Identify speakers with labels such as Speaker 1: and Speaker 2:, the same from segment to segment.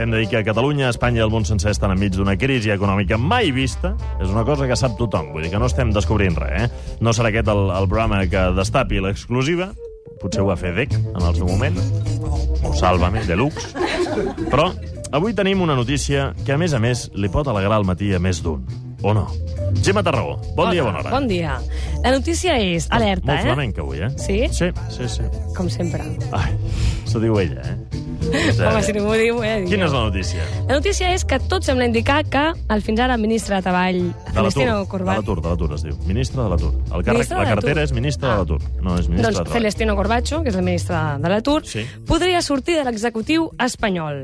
Speaker 1: Hem de dir que Catalunya, Espanya i el món sencer estan enmig d'una crisi econòmica mai vista. És una cosa que sap tothom, vull dir que no estem descobrint res, No serà aquest el programa que destapi l'exclusiva, potser ho va fer DEC en el seu moment, o Sálvame, Deluxe, però avui tenim una notícia que, a més, li pot alegrar el matí a més d'un, o no? Gemma Tarragó, bon dia, bona hora.
Speaker 2: Bon dia. La notícia és alerta,
Speaker 1: Molt flamenca avui,
Speaker 2: Sí?
Speaker 1: Sí.
Speaker 2: Com sempre.
Speaker 1: Ai, s'ho diu ella,
Speaker 2: Home, si no m'ho diu,
Speaker 1: Quina és la notícia?
Speaker 2: La notícia és que tot sembla indicar que el fins ara ministre de Treball, Celestino Corbacho...
Speaker 1: De l'atur es diu. Ministre de l'atur. El càrrec, la cartera és ministre de l'atur, no és ministre de Treball.
Speaker 2: Celestino Corbacho, que és el ministre de l'atur, podria sortir de l'executiu espanyol.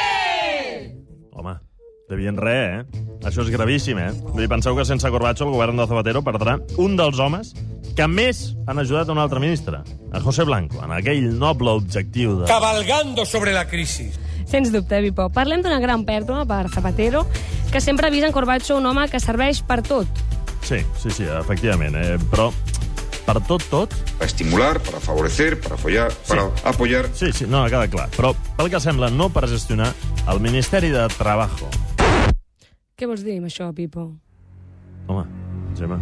Speaker 1: Home, de bien res, Això és gravíssim, Vull dir, penseu que sense Corbacho el govern de Zapatero perdrà un dels homes que més han ajudat a un altre ministre, a José Blanco, en aquell noble objectiu de...
Speaker 3: Cabalgando sobre la crisis.
Speaker 2: Sens dubte, Vipo. Parlem d'una gran pèrdua per Zapatero, que sempre ha vist en Corbacho un home que serveix per tot.
Speaker 1: Sí, efectivament, però... Per tot?
Speaker 4: Para estimular, para favorecer, para apoyar...
Speaker 1: Sí, no, ha quedat clar. Però, pel que sembla, no per gestionar el Ministeri de Trabajo.
Speaker 2: Què vols dir amb això, Pipo?
Speaker 1: Home, Gemma,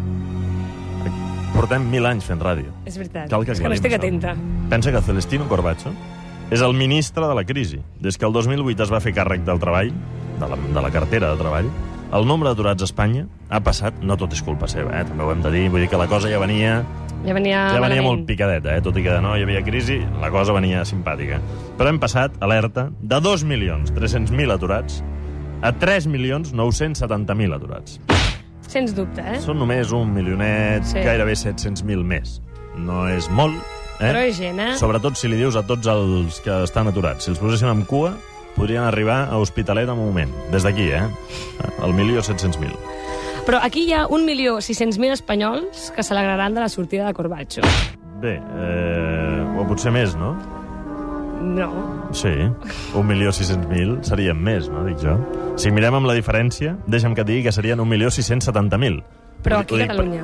Speaker 1: portem 1000 anys fent ràdio.
Speaker 2: És veritat,
Speaker 1: És
Speaker 2: que no estic atenta.
Speaker 1: Pensa que Celestino Corbacho és el ministre de la crisi. Des que el 2008 es va fer càrrec del treball, de la cartera de treball, el nombre d'aturats a Espanya ha passat, no tot és culpa seva, també ho hem de dir, vull dir que la cosa ja venia molt picadet, tot i que no hi havia crisi, la cosa venia simpàtica. Però hem passat, alerta, de 2.300.000 aturats a 3.970.000 aturats.
Speaker 2: Sens dubte,
Speaker 1: Són només 1 milionet, gairebé 700.000 més. No és molt,
Speaker 2: Però és gent,
Speaker 1: Sobretot si li dius a tots els que estan aturats. Si els poséssim en cua, podrien arribar a Hospitalet en un moment. Des d'aquí, el 1.700.000.
Speaker 2: Però aquí hi ha 1.600.000 espanyols que s'alegraran de la sortida de Corbacho.
Speaker 1: Bé, o potser més, no?
Speaker 2: No.
Speaker 1: Sí, 1.600.000 serien més, no, dic jo. Si mirem amb la diferència, deixa'm que et digui que serien 1.670.000.
Speaker 2: Però aquí a Catalunya.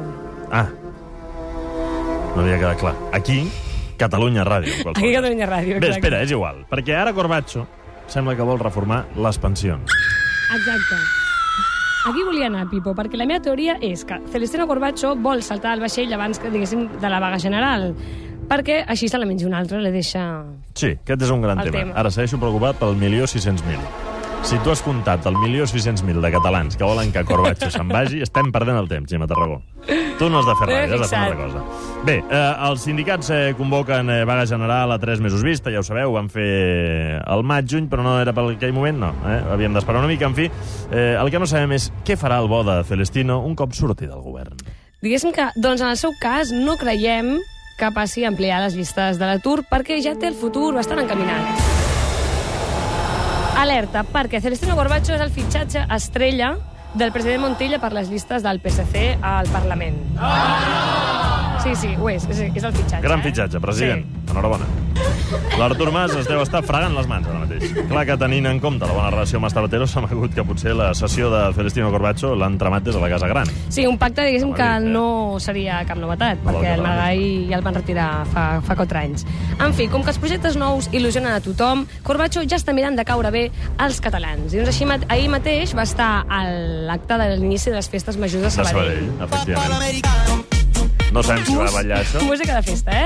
Speaker 1: No havia quedat clar. Aquí, Catalunya Ràdio.
Speaker 2: Aquí Catalunya Ràdio, exacte.
Speaker 1: Bé, espera, és igual, perquè ara Corbacho sembla que vol reformar les pensions.
Speaker 2: Exacte. Aquí volia anar, Pipo, perquè la meva teoria és que Celestino Corbacho vol saltar al vaixell abans que, diguéssim, de la vaga general, perquè així se la menja un altre, li deixa...
Speaker 1: Sí, aquest és un gran tema. Ara segueixo preocupat pel 1.600.000. Si tu has comptat el 1.600.000 de catalans que volen que Corbacho se'n vagi, estem perdent el temps, Gemma Tarragó. Tu no has de fer res, has de fer una altra cosa. Bé, els sindicats convoquen vaga general a 3 mesos vista, ja ho sabeu, ho van fer al maig-juny, però no era per aquell moment, no. Havíem d'esperar una mica, en fi. El que no sabem és què farà el bo de Celestino un cop surti del govern.
Speaker 2: Diguéssim que, doncs, en el seu cas, no creiem que passi a ampliar les llistes de l'atur perquè ja té el futur bastant encaminat. Alerta, perquè Celestino Corbacho és el fitxatge estrella del president Montilla per les llistes del PSC al Parlament. Sí, ho és el fitxatge.
Speaker 1: Gran fitxatge, president. Enhorabona. L'Artur Mas es deu estar fregant les mans ara mateix. Clar que tenint en compte la bona relació amb Zapatero s'ha hagut que potser la sessió de Celestino Corbacho l'han tramat des de la Casa Gran.
Speaker 2: Sí, un pacte, diguéssim, que no seria cap novetat, perquè el Maragall ja el van retirar fa 4 anys. En fi, com que els projectes nous il·lusionen a tothom, Corbacho ja està mirant de caure bé als catalans. I doncs així, ahir mateix va estar a l'acte de l'inici de les festes majors de Sabadell.
Speaker 1: Efectivament. No sabem si va ballar això.
Speaker 2: Música de festa,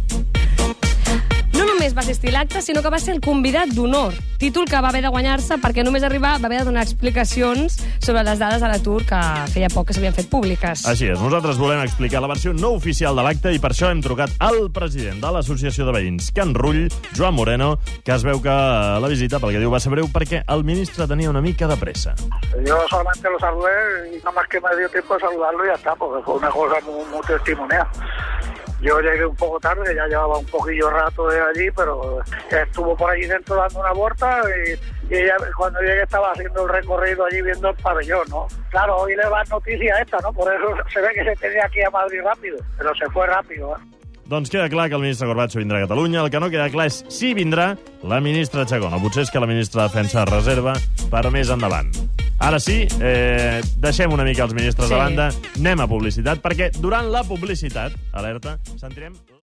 Speaker 2: No només va assistir a l'acte, sinó que va ser el convidat d'honor. Títol que va haver de guanyar-se perquè només arribar va haver de donar explicacions sobre les dades de l'atur que feia poc que s'havien fet públiques.
Speaker 1: Així és, nosaltres volem explicar la versió no oficial de l'acte i per això hem trucat al president de l'Associació de Veïns, Can Rull, Joan Moreno, que es veu que la visita, pel que diu, va ser breu perquè el ministre tenia una mica de pressa.
Speaker 5: Yo solamente lo saludé y nada más que me dio tiempo de saludarlo y ya está, porque fue una cosa muy testimonial. Yo llegué un poco tarde, ya llevaba un poquillo rato de allí, pero estuvo por allí dentro dando una vuelta y ella, cuando llegué estaba haciendo el recorrido allí viendo el pabellón, ¿no? Claro, hoy le va noticia esta, ¿no? Por eso se ve que se tenía que ir a Madrid rápido, pero se fue rápido,
Speaker 1: Doncs queda clar que el ministre Corbacho vindrà a Catalunya. El que no queda clar és si vindrà la ministra Chacón. O potser és que la ministra de Defensa reserva per més endavant. Ara sí, deixem una mica els ministres de banda, anem a publicitat, perquè durant la publicitat, alerta, sentirem...